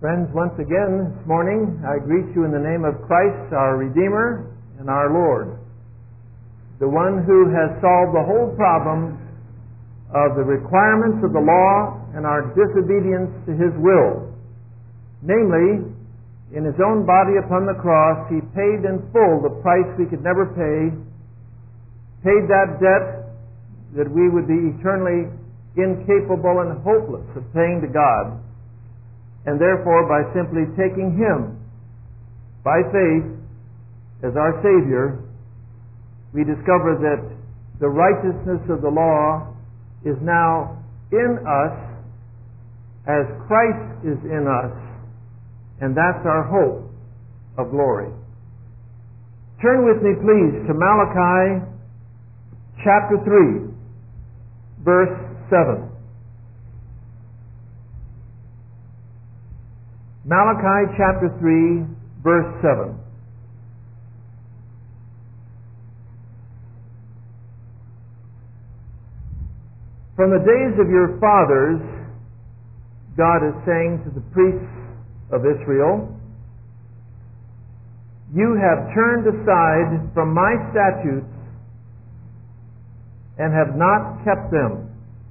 Friends, once again this morning I greet you in the name of Christ, our Redeemer and our Lord, the one who has solved the whole problem of the requirements of the law and our disobedience to His will. Namely, in His own body upon the cross, He paid in full the price we could never pay, paid that debt that we would be eternally incapable and hopeless of paying to God. And therefore, by simply taking Him by faith as our Savior, we discover that the righteousness of the law is now in us as Christ is in us, and that's our hope of glory. Turn with me, please, to Malachi chapter 3, verse 7. Malachi chapter 3, verse 7. From the days of your fathers, God is saying to the priests of Israel, you have turned aside from my statutes and have not kept them.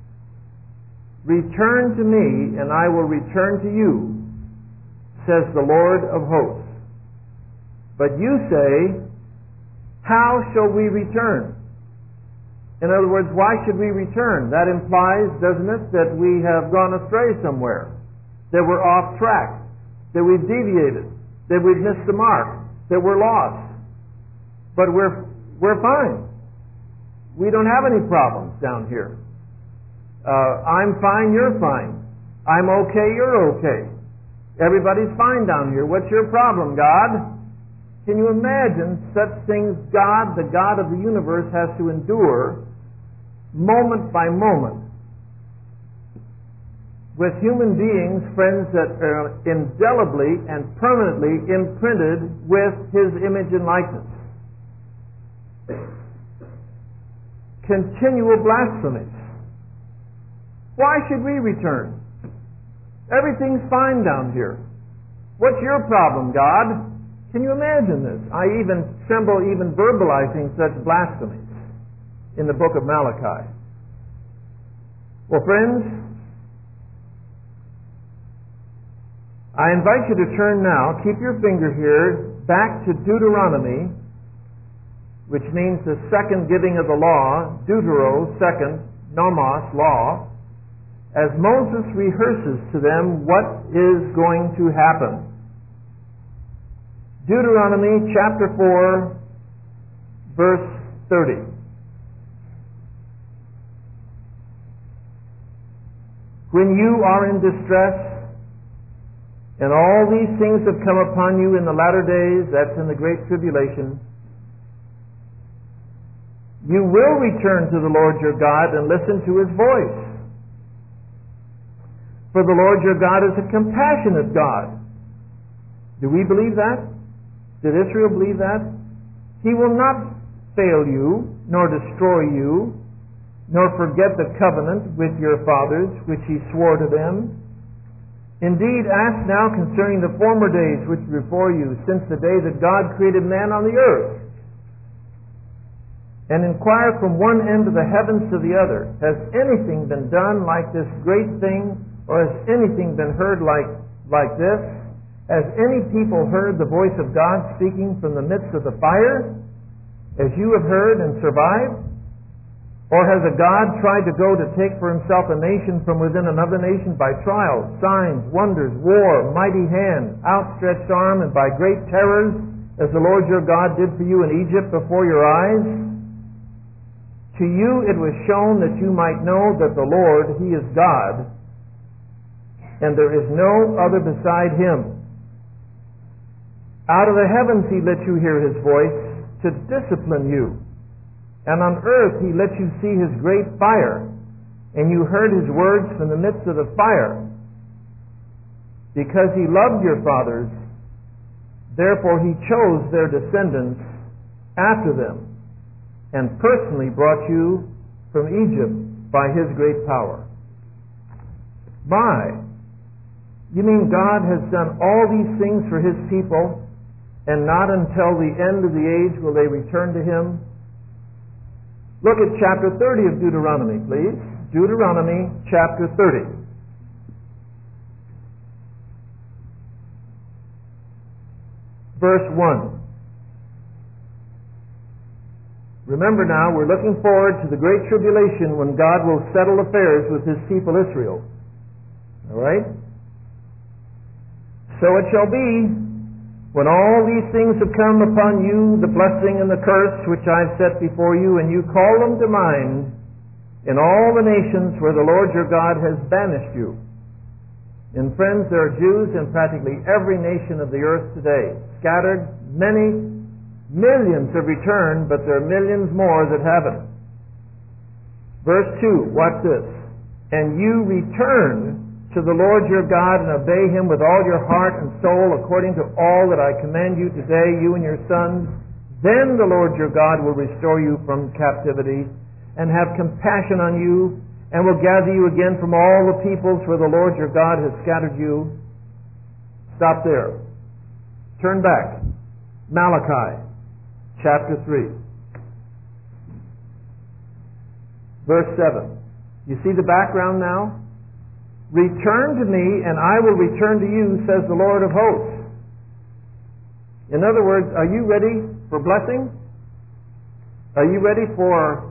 Return to me, and I will return to you, says the Lord of hosts. But you say, how shall we return? In other words, why should we return? That implies, doesn't it, that we have gone astray somewhere, that we're off track, that we've deviated, that we've missed the mark, that we're lost. But we're fine. We don't have any problems down here. I'm fine, you're fine. I'm okay, you're okay. Everybody's fine down here. What's your problem, God? Can you imagine such things God, the God of the universe, has to endure moment by moment with human beings, friends, that are indelibly and permanently imprinted with His image and likeness? Continual blasphemies. Why should we return? Everything's fine down here. What's your problem, God? Can you imagine this? I even tremble even verbalizing such blasphemies in the book of Malachi. Well, friends, I invite you to turn now, keep your finger here, back to Deuteronomy, which means the second giving of the law, Deutero, second, nomos, law, as Moses rehearses to them what is going to happen. Deuteronomy chapter 4, verse 30. When you are in distress, and all these things have come upon you in the latter days, that's in the great tribulation, you will return to the Lord your God and listen to His voice. For the Lord your God is a compassionate God. Do we believe that? Did Israel believe that? He will not fail you, nor destroy you, nor forget the covenant with your fathers, which He swore to them. Indeed, ask now concerning the former days which were before you, since the day that God created man on the earth. And inquire from one end of the heavens to the other, has anything been done like this great thing, or has anything been heard like this? Has any people heard the voice of God speaking from the midst of the fire, as you have heard and survived? Or has a God tried to go to take for himself a nation from within another nation by trials, signs, wonders, war, mighty hand, outstretched arm, and by great terrors, as the Lord your God did for you in Egypt before your eyes? To you it was shown that you might know that the Lord, He is God, and there is no other beside Him. Out of the heavens He let you hear His voice to discipline you, and on earth He let you see His great fire, and you heard His words from the midst of the fire. Because He loved your fathers, therefore He chose their descendants after them, and personally brought you from Egypt by His great power. My, You mean God has done all these things for His people, and not until the end of the age will they return to Him? Look at chapter 30 of Deuteronomy, please. Deuteronomy chapter 30. Verse 1. Remember now, we're looking forward to the great tribulation when God will settle affairs with His people Israel. All right? So it shall be, when all these things have come upon you, the blessing and the curse which I've set before you, and you call them to mind in all the nations where the Lord your God has banished you. And friends, there are Jews in practically every nation of the earth today, scattered. Many millions have returned, but there are millions more that haven't. Verse 2, watch this. And you return to the Lord your God and obey Him with all your heart and soul according to all that I command you today, you and your sons. Then the Lord your God will restore you from captivity and have compassion on you, and will gather you again from all the peoples where the Lord your God has scattered you. Stop there. Turn back. Malachi chapter 3. Verse 7. You see the background now? Return to me, and I will return to you, says the Lord of hosts. In other words, are you ready for blessing? Are you ready for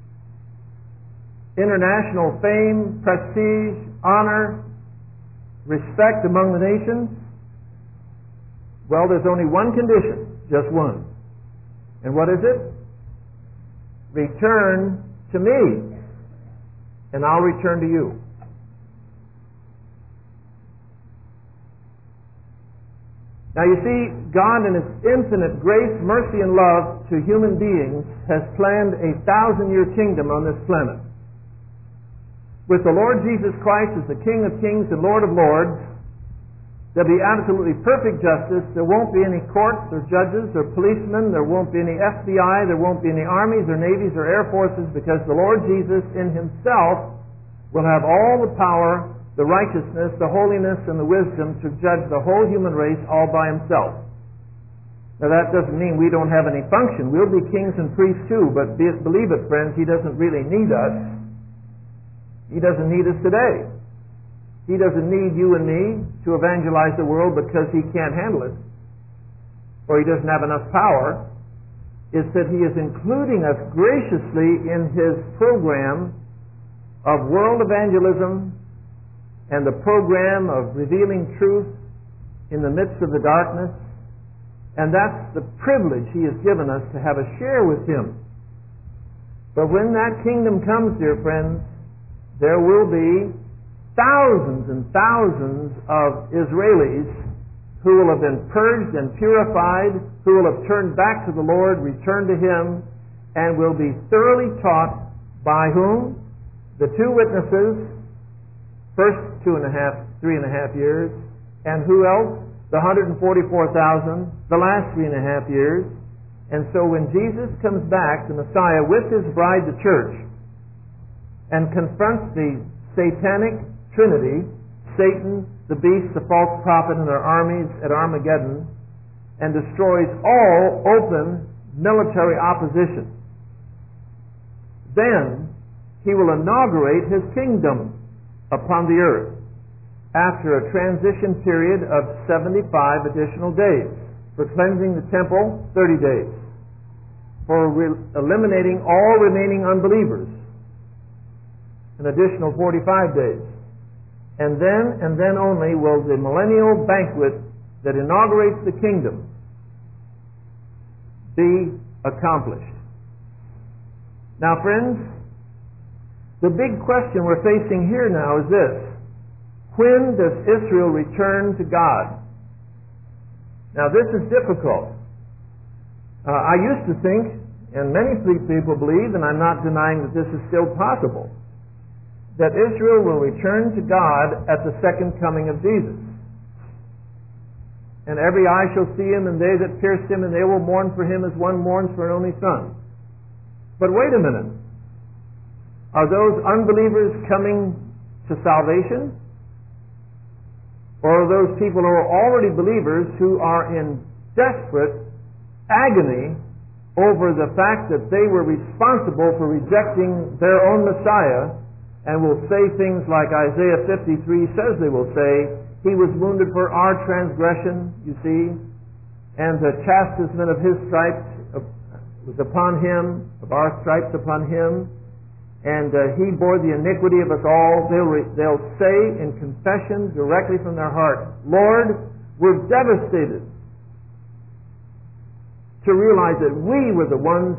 international fame, prestige, honor, respect among the nations? Well, there's only one condition, just one. And what is it? Return to me, and I'll return to you. Now you see, God in His infinite grace, mercy, and love to human beings has planned a 1,000-year kingdom on this planet. With the Lord Jesus Christ as the King of kings and Lord of lords, there'll be absolutely perfect justice. There won't be any courts or judges or policemen. There won't be any FBI. There won't be any armies or navies or air forces, because the Lord Jesus in Himself will have all the power, the righteousness, the holiness, and the wisdom to judge the whole human race all by Himself. Now that doesn't mean we don't have any function. We'll be kings and priests too, but believe it, friends, He doesn't really need us. He doesn't need us today. He doesn't need you and me to evangelize the world because He can't handle it, or He doesn't have enough power. It's that He is including us graciously in His program of world evangelism and the program of revealing truth in the midst of the darkness. And that's the privilege He has given us, to have a share with Him. But when that kingdom comes, dear friends, there will be thousands and thousands of Israelis who will have been purged and purified, who will have turned back to the Lord, returned to Him, and will be thoroughly taught by whom? The two witnesses, first 3.5 years, and who else? The 144,000, the last 3.5 years. And so when Jesus comes back, the Messiah, with His bride, the church, and confronts the satanic trinity, Satan, the beast, the false prophet, and their armies at Armageddon, and destroys all open military opposition, then He will inaugurate His kingdom upon the earth after a transition period of 75 additional days. For cleansing the temple, 30 days. For eliminating all remaining unbelievers, an additional 45 days. And then only will the millennial banquet that inaugurates the kingdom be accomplished. Now, friends, the big question we're facing here now is this: when does Israel return to God? Now, this is difficult. I used to think, and many people believe, and I'm not denying that this is still possible, that Israel will return to God at the second coming of Jesus. And every eye shall see Him, and they that pierced Him, and they will mourn for Him as one mourns for an only son. But wait a minute. Are those unbelievers coming to salvation? or those people who are already believers who are in desperate agony over the fact that they were responsible for rejecting their own Messiah, and will say things like Isaiah 53 says they will say, He was wounded for our transgression, you see, and the chastisement of His stripes was upon Him, of our stripes upon Him, and He bore the iniquity of us all. They'll say in confession directly from their heart, Lord, we're devastated to realize that we were the ones,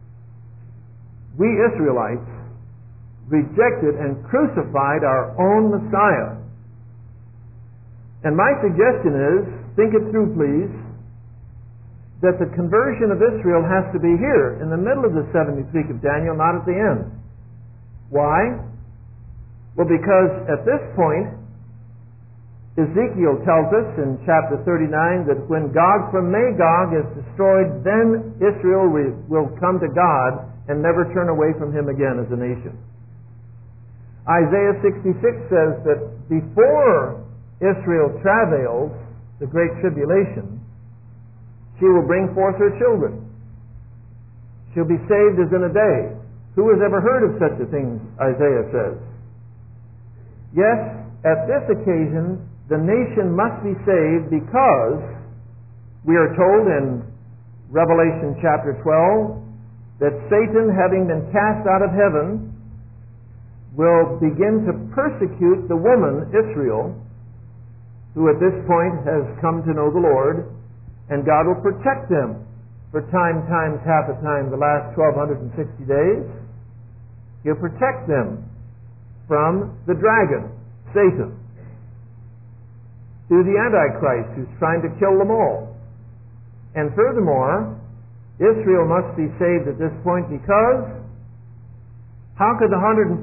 we Israelites, rejected and crucified our own Messiah. And my suggestion is, think it through please, that the conversion of Israel has to be here, in the middle of the 70th week of Daniel, not at the end. Why? Well, because at this point, Ezekiel tells us in chapter 39 that when Gog from Magog is destroyed, then Israel will come to God and never turn away from Him again as a nation. Isaiah 66 says that before Israel travails the great tribulation, she will bring forth her children. She'll be saved as in a day. Who has ever heard of such a thing, Isaiah says? Yes, at this occasion, the nation must be saved because we are told in Revelation chapter 12 that Satan, having been cast out of heaven, will begin to persecute the woman, Israel, who at this point has come to know the Lord, and God will protect them for time times half a time, the last 1260 days. He'll protect them from the dragon, Satan, through the Antichrist who's trying to kill them all. And furthermore, Israel must be saved at this point because how could the 144,000,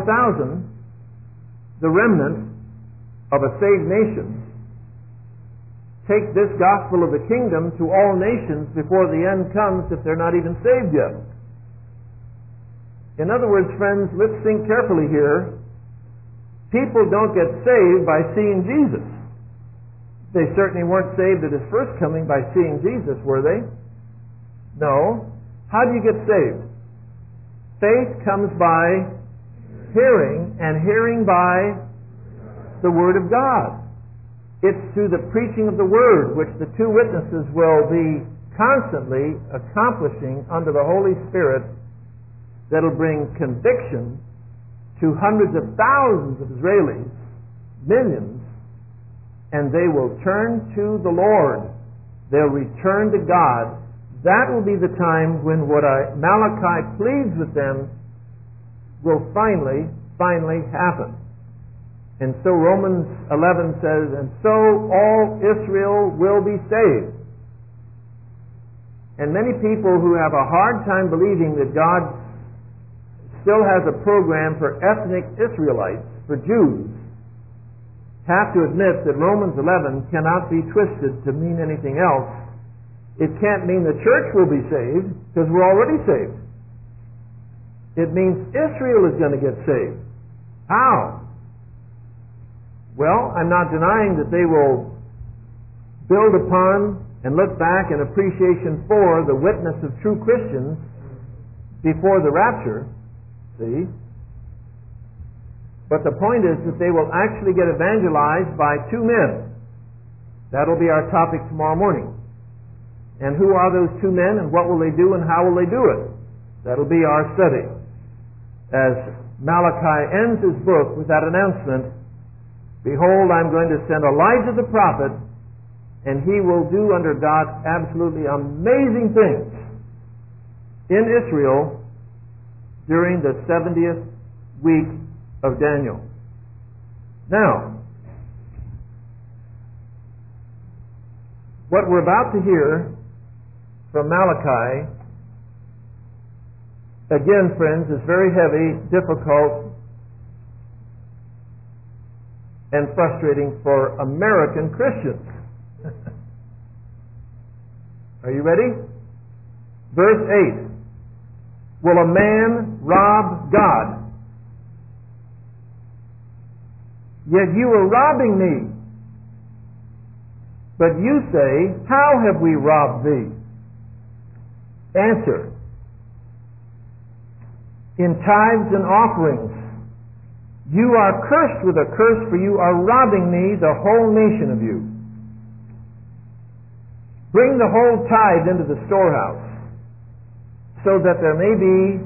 the remnant of a saved nation, take this gospel of the kingdom to all nations before the end comes if they're not even saved yet? In other words, friends, let's think carefully here. People don't get saved by seeing Jesus. They certainly weren't saved at His first coming by seeing Jesus, were they? No. How do you get saved? Faith comes by hearing, and hearing by the Word of God. It's through the preaching of the Word, which the two witnesses will be constantly accomplishing under the Holy Spirit, that'll bring conviction to hundreds of thousands of Israelis, millions, and they will turn to the Lord. They'll return to God. That will be the time when what Malachi pleads with them will finally happen. And so Romans 11 says, and so all Israel will be saved. And many people who have a hard time believing that God still has a program for ethnic Israelites, for Jews, have to admit that Romans 11 cannot be twisted to mean anything else. It can't mean the church will be saved, because we're already saved. It means Israel is going to get saved. How? Well, I'm not denying that they will build upon and look back in appreciation for the witness of true Christians before the rapture, see? But the point is that they will actually get evangelized by two men. That'll be our topic tomorrow morning. And who are those two men, and what will they do, and how will they do it? That'll be our study. As Malachi ends his book with that announcement, behold, I'm going to send Elijah the prophet, and he will do under God absolutely amazing things in Israel during the 70th week of Daniel. Now, what we're about to hear from Malachi, again, friends, is very heavy, difficult, and frustrating for American Christians. Are you ready? Verse 8. Will a man rob God? Yet you are robbing me. But you say, how have we robbed thee? Answer, in tithes and offerings. You are cursed with a curse, for you are robbing me, the whole nation of you. Bring the whole tithe into the storehouse, so that there may be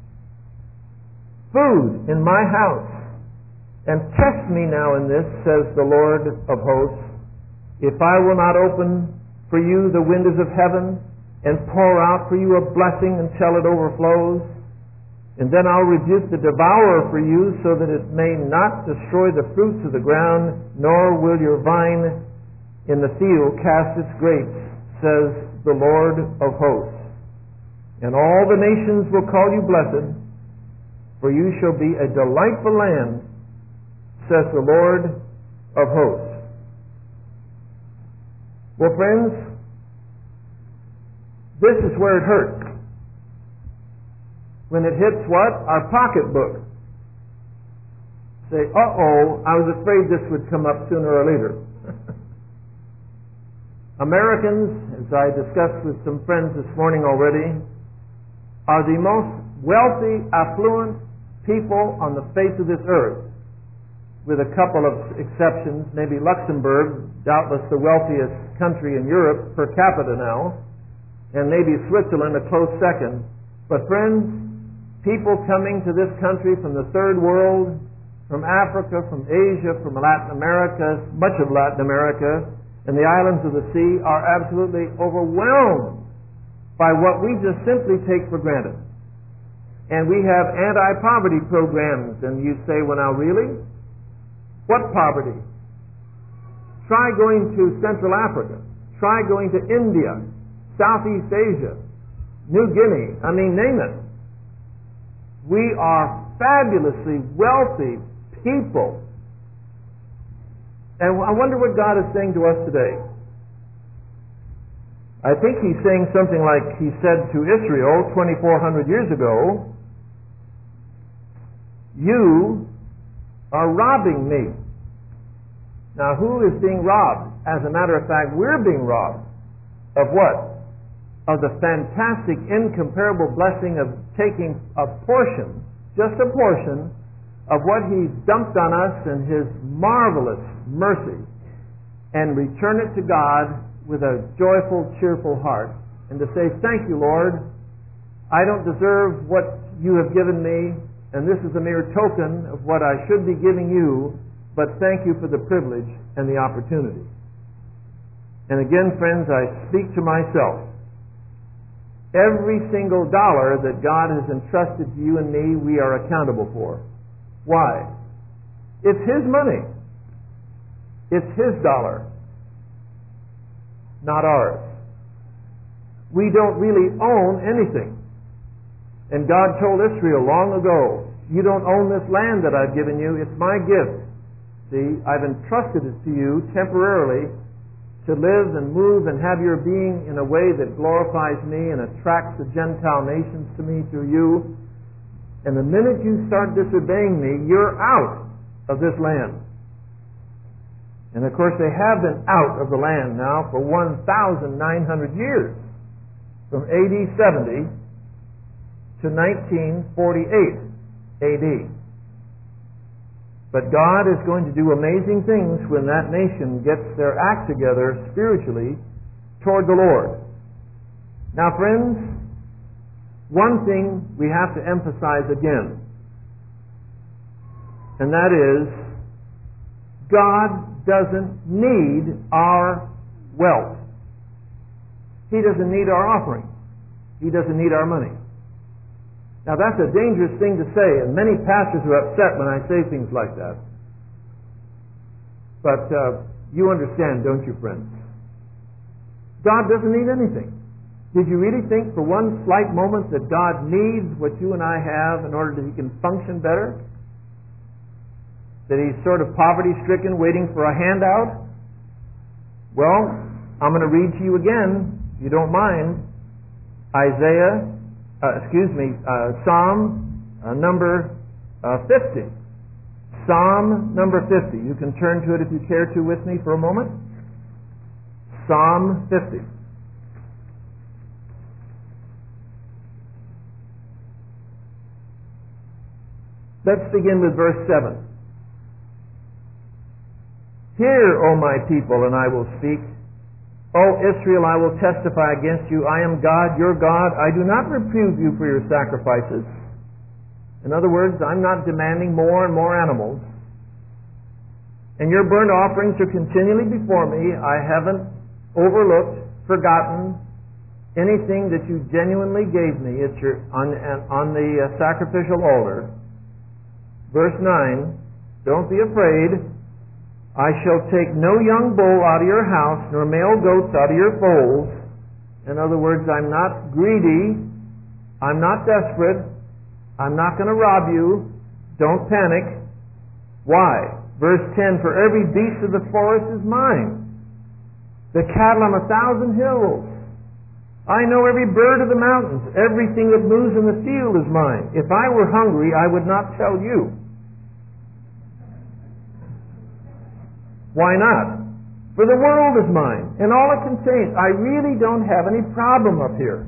food in my house. And test me now in this, says the Lord of hosts, if I will not open for you the windows of heaven and pour out for you a blessing until it overflows. And then I'll rebuke the devourer for you, so that it may not destroy the fruits of the ground, nor will your vine in the field cast its grapes, says the Lord of hosts. And all the nations will call you blessed, for you shall be a delightful land, says the Lord of hosts. Well, friends, this is where it hurts. When it hits what? Our pocketbook. Say, uh-oh, I was afraid this would come up sooner or later. Americans, as I discussed with some friends this morning already, are the most wealthy, affluent people on the face of this earth, with a couple of exceptions. Maybe Luxembourg, doubtless the wealthiest country in Europe per capita now, and maybe Switzerland a close second. But friends, people coming to this country from the third world, from Africa, from Asia, from Latin America, much of Latin America, and the islands of the sea are absolutely overwhelmed by what we just simply take for granted. And we have anti-poverty programs, and you say, well now really? What poverty? Try going to Central Africa. Try going to India, Southeast Asia, New Guinea. I mean, name it. We are fabulously wealthy people. And I wonder what God is saying to us today. I think He's saying something like He said to Israel 2,400 years ago, you are robbing me. Now, who is being robbed? As a matter of fact, we're being robbed. Of what? Of the fantastic, incomparable blessing of taking a portion, just a portion, of what He's dumped on us in His marvelous mercy, and return it to God with a joyful, cheerful heart, and to say, thank you, Lord. I don't deserve what you have given me, and this is a mere token of what I should be giving you, but thank you for the privilege and the opportunity. And again, friends, I speak to myself. Every single dollar that God has entrusted to you and me, we are accountable for. Why? It's His money. It's His dollar, not ours. We don't really own anything. And God told Israel long ago, you don't own this land that I've given you, it's my gift. See, I've entrusted it to you temporarily to live and move and have your being in a way that glorifies me and attracts the Gentile nations to me through you. And the minute you start disobeying me, you're out of this land. And of course they have been out of the land now for 1,900 years, from AD 70 to 1948 AD. But God is going to do amazing things when that nation gets their act together spiritually toward the Lord. Now, friends, one thing we have to emphasize again, and that is, God doesn't need our wealth. He doesn't need our offering. He doesn't need our money. Now that's a dangerous thing to say, and many pastors are upset when I say things like that. But you understand, don't you, friends? God doesn't need anything. Did you really think for one slight moment that God needs what you and I have in order that He can function better? That He's sort of poverty-stricken, waiting for a handout? Well, I'm going to read to you again, if you don't mind, Psalm number 50. Psalm number 50. You can turn to it if you care to with me for a moment. Psalm 50. Let's begin with verse 7. Hear, O my people, and I will speak. O Israel, I will testify against you. I am God, your God. I do not reprove you for your sacrifices. In other words, I'm not demanding more and more animals. And your burnt offerings are continually before me. I haven't overlooked, forgotten anything that you genuinely gave me on the sacrificial altar. Verse 9, don't be afraid. I shall take no young bull out of your house, nor male goats out of your folds. In other words, I'm not greedy. I'm not desperate. I'm not going to rob you. Don't panic. Why? Verse 10, for every beast of the forest is mine. The cattle on 1,000 hills. I know every bird of the mountains. Everything that moves in the field is mine. If I were hungry, I would not tell you. Why not? For the world is mine, and all it contains. I really don't have any problem up here.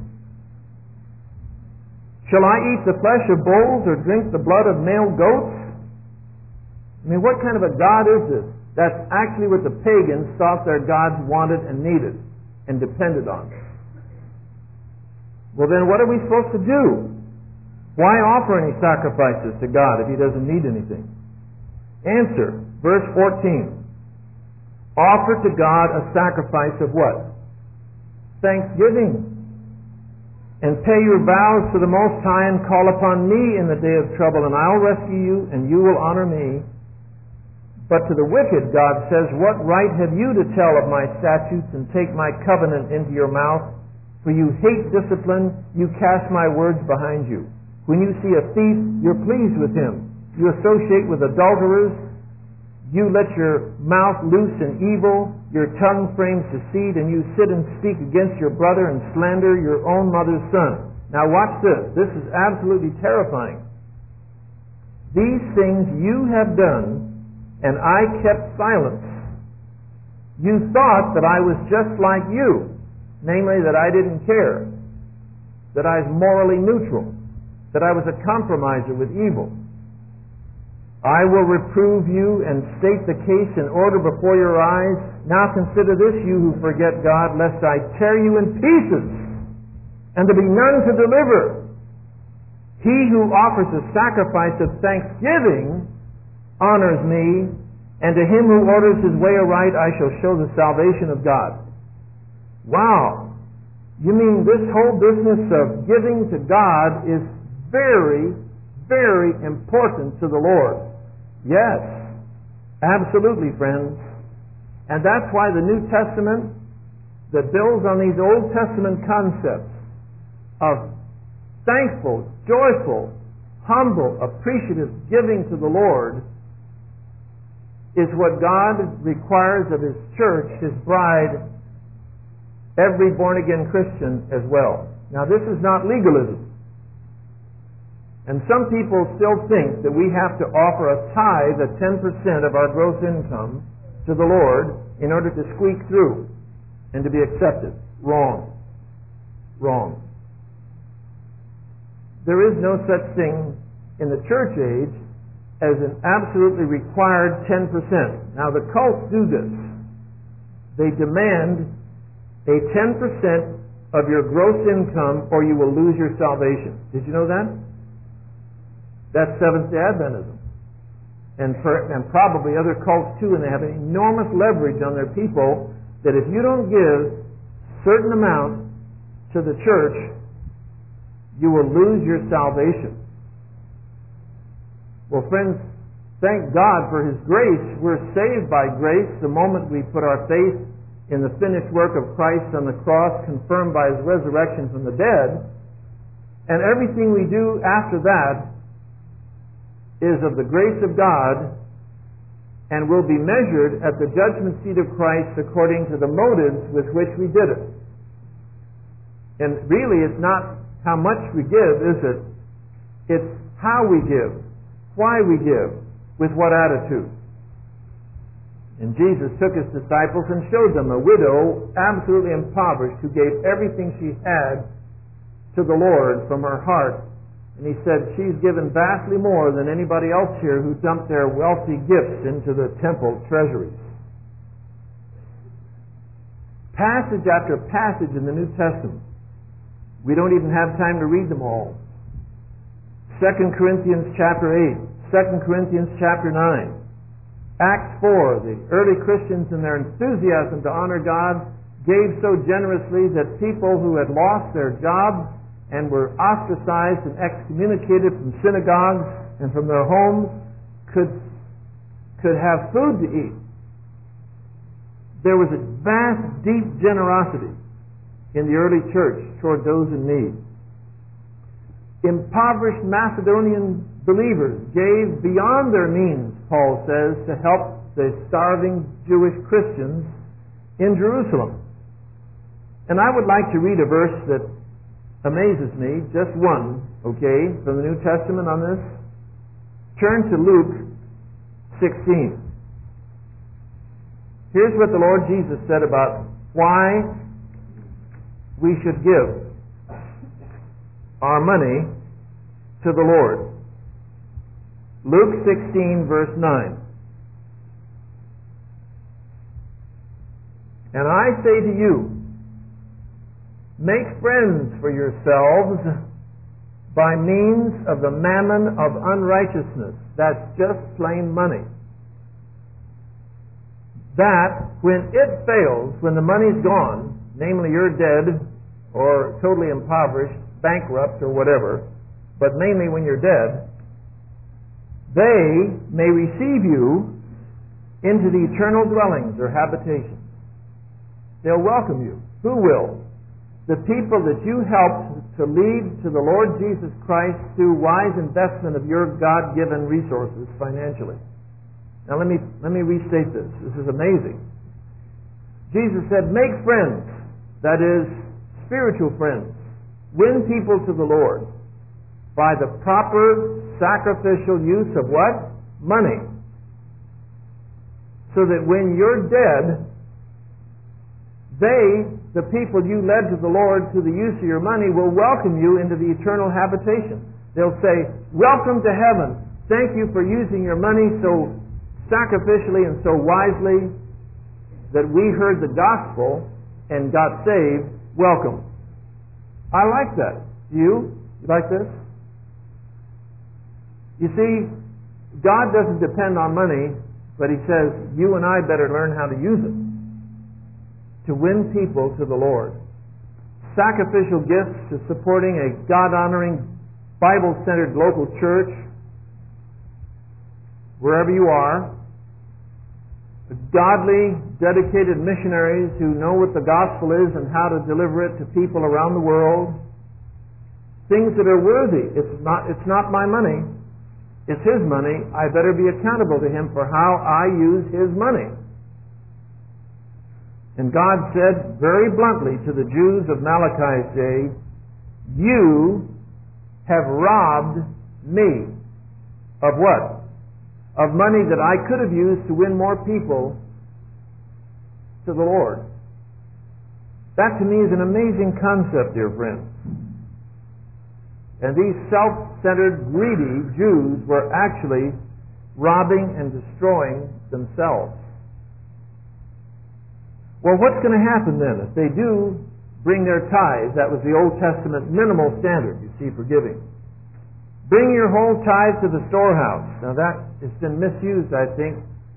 Shall I eat the flesh of bulls or drink the blood of male goats? I mean, what kind of a God is this? That's actually what the pagans thought their gods wanted and needed and depended on. Well, then what are we supposed to do? Why offer any sacrifices to God if He doesn't need anything? Answer, verse 14. Offer to God a sacrifice of what? Thanksgiving. And pay your vows to the Most High and call upon me in the day of trouble, and I'll rescue you, and you will honor me. But to the wicked, God says, what right have you to tell of my statutes and take my covenant into your mouth? For you hate discipline, you cast my words behind you. When you see a thief, you're pleased with him. You associate with adulterers. You let your mouth loose in evil, your tongue frames deceit, and you sit and speak against your brother and slander your own mother's son. Now watch this. This is absolutely terrifying. These things you have done, and I kept silence. You thought that I was just like you, namely that I didn't care, that I was morally neutral, that I was a compromiser with evil. I will reprove you and state the case in order before your eyes. Now consider this, you who forget God, lest I tear you in pieces, and there be none to deliver. He who offers a sacrifice of thanksgiving honors me, and to him who orders his way aright I shall show the salvation of God. Wow! You mean this whole business of giving to God is very, very important to the Lord. Yes, absolutely, friends. And that's why the New Testament that builds on these Old Testament concepts of thankful, joyful, humble, appreciative giving to the Lord is what God requires of His church, His bride, every born-again Christian as well. Now, this is not legalism. And some people still think that we have to offer a tithe of 10% of our gross income to the Lord in order to squeak through and to be accepted. Wrong. Wrong. There is no such thing in the church age as an absolutely required 10%. Now the cults do this. They demand a 10% of your gross income or you will lose your salvation. Did you know that? That's Seventh-day Adventism. And probably other cults too, and they have an enormous leverage on their people that if you don't give a certain amount to the church, you will lose your salvation. Well, friends, thank God for His grace. We're saved by grace the moment we put our faith in the finished work of Christ on the cross, confirmed by His resurrection from the dead. And everything we do after that is of the grace of God and will be measured at the judgment seat of Christ according to the motives with which we did it. And really, it's not how much we give, is it? It's how we give, why we give, with what attitude. And Jesus took his disciples and showed them a widow, absolutely impoverished, who gave everything she had to the Lord from her heart. And he said, she's given vastly more than anybody else here who dumped their wealthy gifts into the temple treasuries. Passage after passage in the New Testament. We don't even have time to read them all. 2 Corinthians chapter 8, 2 Corinthians chapter 9, Acts 4, the early Christians in their enthusiasm to honor God gave so generously that people who had lost their jobs and were ostracized and excommunicated from synagogues and from their homes could have food to eat. There was a vast, deep generosity in the early church toward those in need. Impoverished Macedonian believers gave beyond their means, Paul says, to help the starving Jewish Christians in Jerusalem. And I would like to read a verse that amazes me, just one, okay, from the New Testament on this. Turn to Luke 16. Here's what the Lord Jesus said about why we should give our money to the Lord. Luke 16, verse 9. And I say to you, make friends for yourselves by means of the mammon of unrighteousness. That's just plain money. That, when it fails, when the money's gone, namely you're dead or totally impoverished, bankrupt or whatever, but mainly when you're dead, they may receive you into the eternal dwellings or habitations. They'll welcome you. Who will? The people that you helped to lead to the Lord Jesus Christ through wise investment of your God-given resources financially. Now let me restate this. This is amazing. Jesus said, make friends, that is, spiritual friends. Win people to the Lord by the proper sacrificial use of what? Money. So that when you're dead, the people you led to the Lord through the use of your money, will welcome you into the eternal habitation. They'll say, welcome to heaven. Thank you for using your money so sacrificially and so wisely that we heard the gospel and got saved. Welcome. I like that. You like this? You see, God doesn't depend on money, but He says you and I better learn how to use it to win people to the Lord. Sacrificial gifts to supporting a God-honoring, Bible-centered local church, wherever you are. Godly, dedicated missionaries who know what the gospel is and how to deliver it to people around the world. Things that are worthy. It's not my money. It's His money. I better be accountable to Him for how I use His money. And God said very bluntly to the Jews of Malachi's day, you have robbed me of what? Of money that I could have used to win more people to the Lord. That to me is an amazing concept, dear friends. And these self-centered, greedy Jews were actually robbing and destroying themselves. Well, what's going to happen then if they do bring their tithes? That was the Old Testament minimal standard, you see, for giving. Bring your whole tithe to the storehouse. Now that has been misused, I think,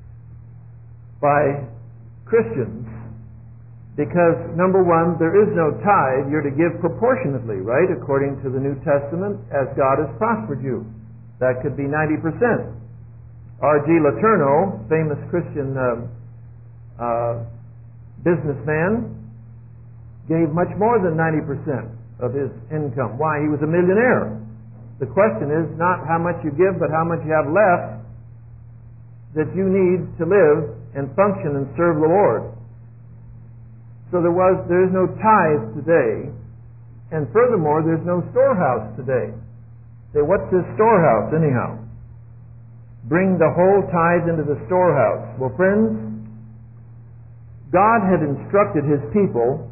by Christians because, number one, there is no tithe. You're to give proportionately, right, according to the New Testament, as God has prospered you. That could be 90%. R.G. Letourneau, famous Christian businessman, gave much more than 90% of his income. Why? He was a millionaire. The question is not how much you give, but how much you have left that you need to live and function and serve the Lord. So there is no tithe today, and furthermore, there's no storehouse today. Say, what's this storehouse anyhow? Bring the whole tithe into the storehouse. Well, friends, God had instructed His people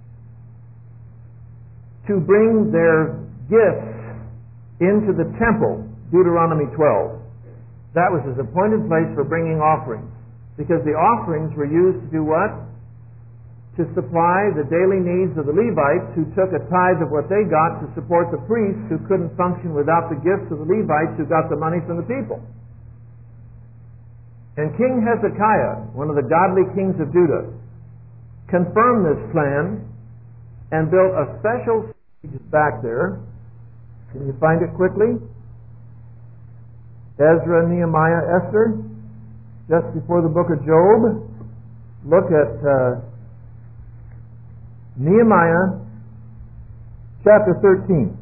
to bring their gifts into the temple, Deuteronomy 12. That was His appointed place for bringing offerings, because the offerings were used to do what? To supply the daily needs of the Levites, who took a tithe of what they got to support the priests, who couldn't function without the gifts of the Levites, who got the money from the people. And King Hezekiah, one of the godly kings of Judah, confirmed this plan and built a special stage back there. Can you find it quickly? Ezra, Nehemiah, Esther, just before the book of Job. Look at Nehemiah chapter 13.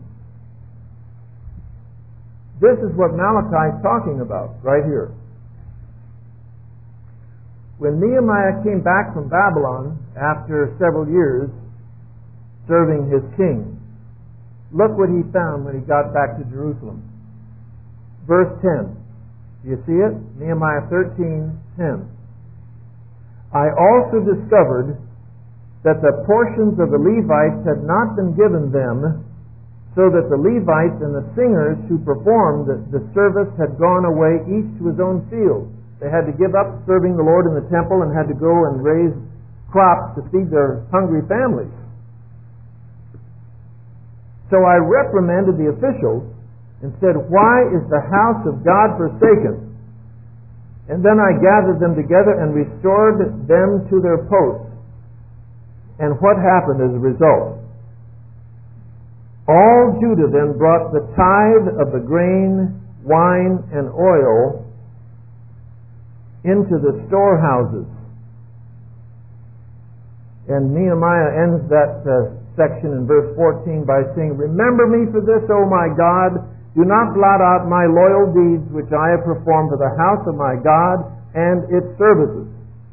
This is what Malachi is talking about right here. When Nehemiah came back from Babylon after several years serving his king, look what he found when he got back to Jerusalem. Verse 10. Do you see it? Nehemiah 13:10. I also discovered that the portions of the Levites had not been given them, so that the Levites and the singers who performed the service had gone away each to his own field. They had to give up serving the Lord in the temple and had to go and raise crops to feed their hungry families. So I reprimanded the officials and said, "Why is the house of God forsaken?" And then I gathered them together and restored them to their posts. And what happened as a result? All Judah then brought the tithe of the grain, wine, and oil into the storehouses. And Nehemiah ends that section in verse 14 by saying, "Remember me for this, O my God. Do not blot out my loyal deeds which I have performed for the house of my God and its services."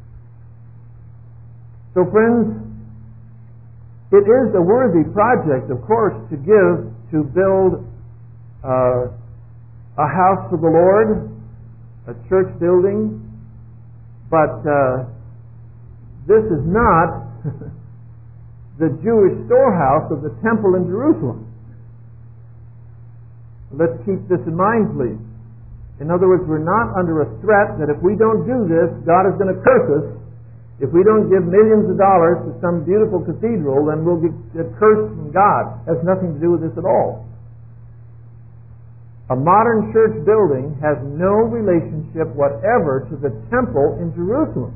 So friends, it is a worthy project, of course, to build a house for the Lord, a church building, but this is not the Jewish storehouse of the temple in Jerusalem. Let's keep this in mind, please. In other words, we're not under a threat that if we don't do this, God is going to curse us. If we don't give millions of dollars to some beautiful cathedral, then we'll get cursed from God. It has nothing to do with this at all. A modern church building has no relationship whatever to the temple in Jerusalem.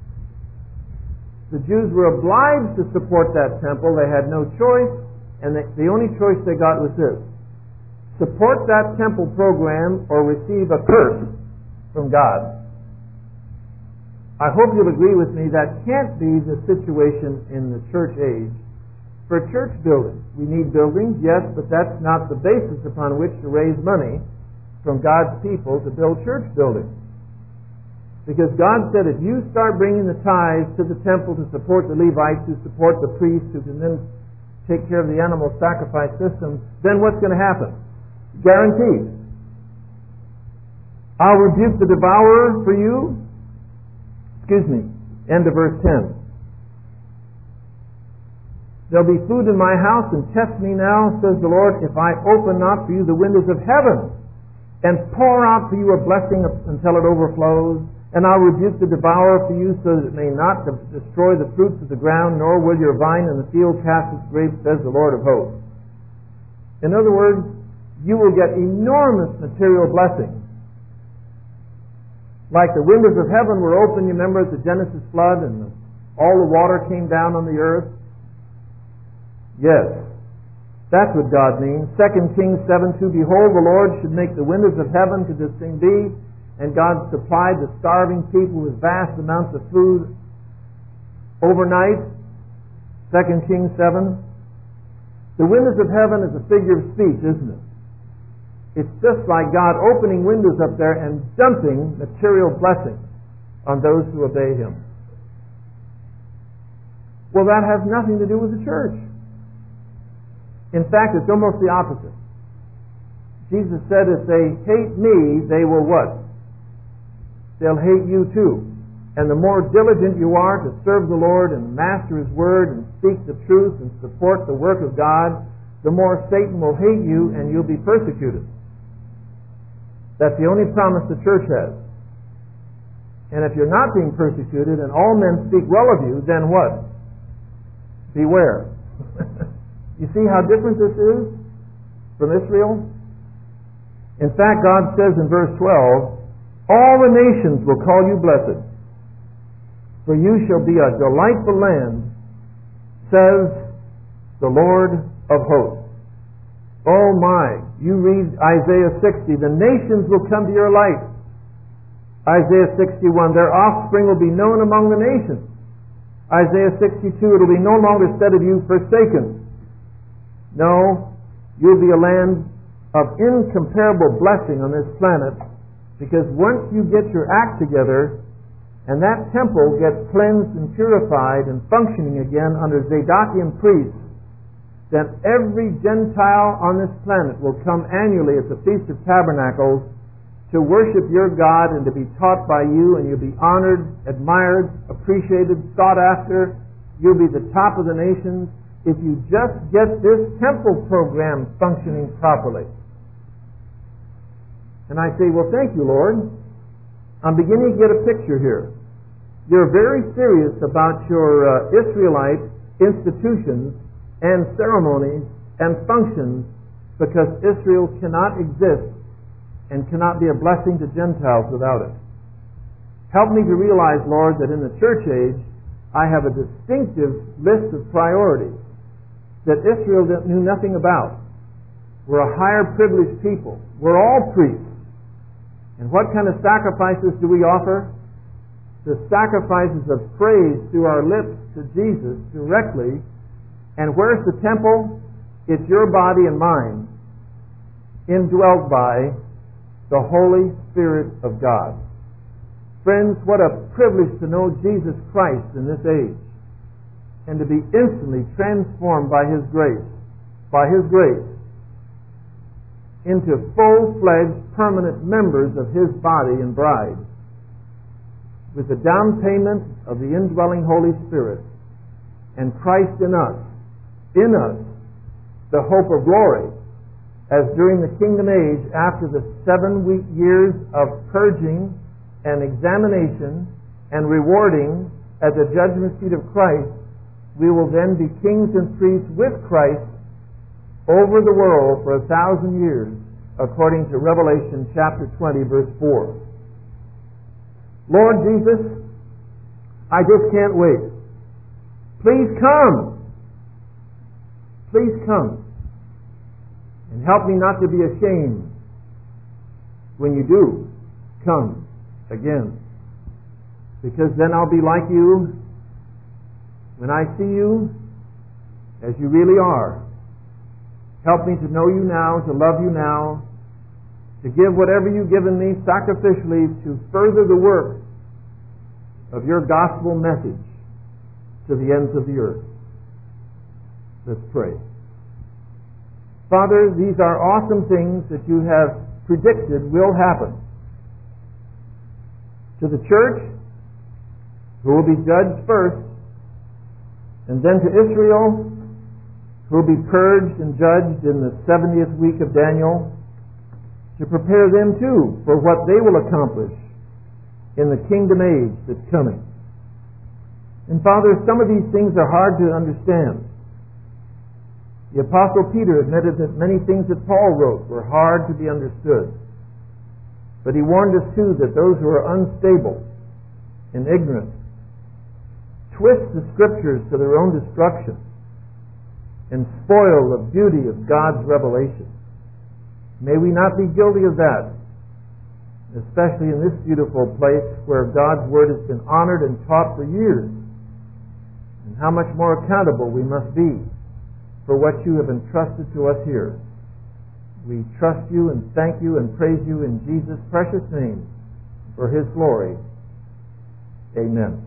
The Jews were obliged to support that temple. They had no choice, and the only choice they got was this: support that temple program or receive a curse from God. I hope you'll agree with me that can't be the situation in the church age for church building. We need buildings, yes, but that's not the basis upon which to raise money from God's people to build church buildings. Because God said, if you start bringing the tithes to the temple to support the Levites, who support the priests, who can then take care of the animal sacrifice system, then what's going to happen? Guaranteed. I'll rebuke the devourer for you. End of verse 10. There'll be food in my house, and test me now, says the Lord, if I open not for you the windows of heaven and pour out for you a blessing until it overflows. And I'll rebuke the devourer for you, so that it may not destroy the fruits of the ground, nor will your vine in the field cast its grapes, says the Lord of hosts. In other words, you will get enormous material blessings. Like the windows of heaven were open, you remember, at the Genesis flood, and all the water came down on the earth? Yes, that's what God means. 2 Kings 7:2, behold, the Lord should make the windows of heaven, could this thing be? And God supplied the starving people with vast amounts of food overnight. 2 Kings 7. The windows of heaven is a figure of speech, isn't it? It's just like God opening windows up there and dumping material blessings on those who obey Him. Well, that has nothing to do with the church. In fact, it's almost the opposite. Jesus said, if they hate me, they will what? They'll hate you too. and the more diligent you are to serve the Lord and master His Word and speak the truth and support the work of God, the more Satan will hate you and you'll be persecuted. That's the only promise the church has. And if you're not being persecuted and all men speak well of you, then what? Beware. You see how different this is from Israel? In fact, God says in verse 12, all the nations will call you blessed, for you shall be a delightful land, says the Lord of hosts. Oh my, you read Isaiah 60, the nations will come to your light. Isaiah 61, their offspring will be known among the nations. Isaiah 62, it will be no longer said of you, forsaken. No, you'll be a land of incomparable blessing on this planet, because once you get your act together and that temple gets cleansed and purified and functioning again under Zadokian priests, then every Gentile on this planet will come annually at the Feast of Tabernacles to worship your God and to be taught by you, and you'll be honored, admired, appreciated, sought after. You'll be the top of the nations if you just get this temple program functioning properly. And I say, well, thank you, Lord. I'm beginning to get a picture here. You're very serious about your Israelite institutions and ceremonies and functions, because Israel cannot exist and cannot be a blessing to Gentiles without it. Help me to realize, Lord, that in the church age, I have a distinctive list of priorities that Israel knew nothing about. We're a higher privileged people. We're all priests. And what kind of sacrifices do we offer? The sacrifices of praise through our lips to Jesus directly. And where's the temple? It's your body and mine, indwelt by the Holy Spirit of God. Friends, what a privilege to know Jesus Christ in this age and to be instantly transformed by His grace, into full-fledged permanent members of His body and bride, with the down payment of the indwelling Holy Spirit and Christ in us, the hope of glory, as during the kingdom age, after the 7 years of purging and examination and rewarding at the judgment seat of Christ, we will then be kings and priests with Christ over the world for 1,000 years, according to Revelation chapter 20, verse 4. Lord Jesus, I just can't wait. Please come. Please come. And help me not to be ashamed when you do come again. Because then I'll be like you when I see you as you really are. Help me to know you now, to love you now, to give whatever you've given me sacrificially to further the work of your gospel message to the ends of the earth. Let's pray. Father, these are awesome things that you have predicted will happen. To the church, who will be judged first, and then to Israel, who will be purged and judged in the 70th week of Daniel, to prepare them too for what they will accomplish in the kingdom age that's coming. And Father, some of these things are hard to understand. The Apostle Peter admitted that many things that Paul wrote were hard to be understood. But he warned us too that those who are unstable and ignorant twist the Scriptures to their own destruction and spoil the beauty of God's revelation. May we not be guilty of that, especially in this beautiful place where God's Word has been honored and taught for years, and how much more accountable we must be for what you have entrusted to us here. We trust you and thank you and praise you in Jesus' precious name for His glory. Amen.